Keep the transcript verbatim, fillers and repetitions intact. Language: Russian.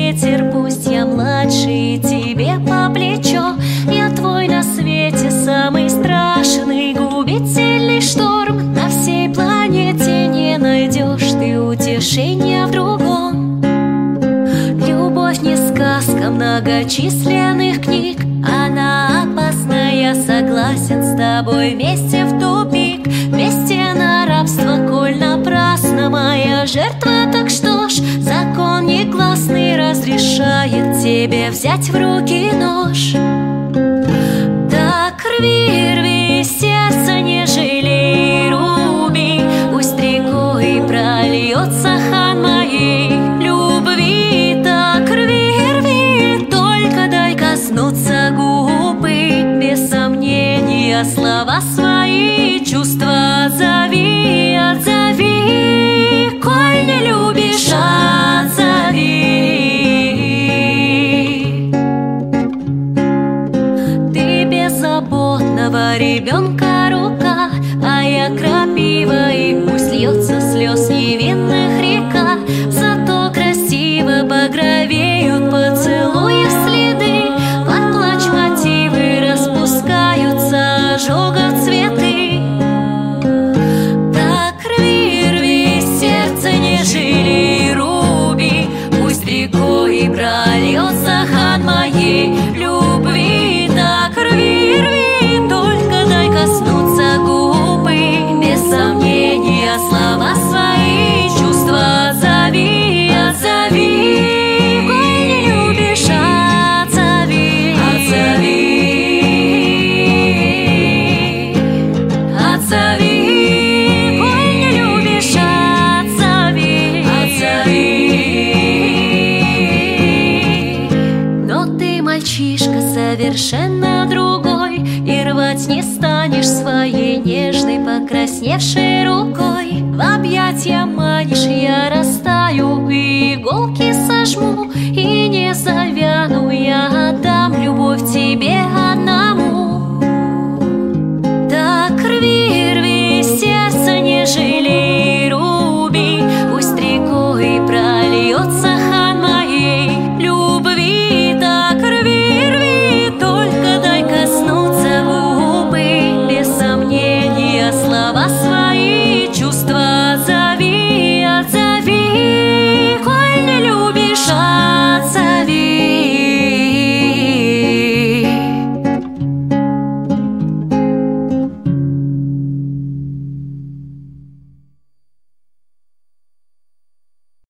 ветер, пусть я младший, тебе по плечо. Я твой на свете самый страшный, губительный шторм. На всей планете не найдешь ты утешения в другом. Любовь не сказка многочисленных книг, она опасна, я согласен с тобой. Вместе в тупик, вместе на рабство, коль напрасно моя жертва. Так что ж, закон негласный разрешает тебе взять в руки нож. Так рви, рви, сердце не жалей, руби, пусть рекой прольется хан моей любви. Так рви, рви, только дай коснуться губы, без сомнения слова свои, чувства отзови, отзови, коль не любишь, отзови. Ты беззаботного ребенка рука, а я крапива, и пусть льется слез невинных река. Зато красиво багровеют поцелуев следы, под плач мотивы распускаются ожогов цветы. Так рви, рви, сердце не жалей, руби, пусть рекой прольется хан моей любви. Так рви, рви, только дай коснуться губы, без сомнения слова свои, чувства отзови, отзови, коль не любишь, отзови, отзови, отзови, коль не любишь, отзови, отзови. Но ты мальчишка совершенно другой, и рвать не станешь своей нежной покрасневшей рукой. В объятья манишь, я растаю, и иголки сожму, и не завяну, я отдам любовь тебе.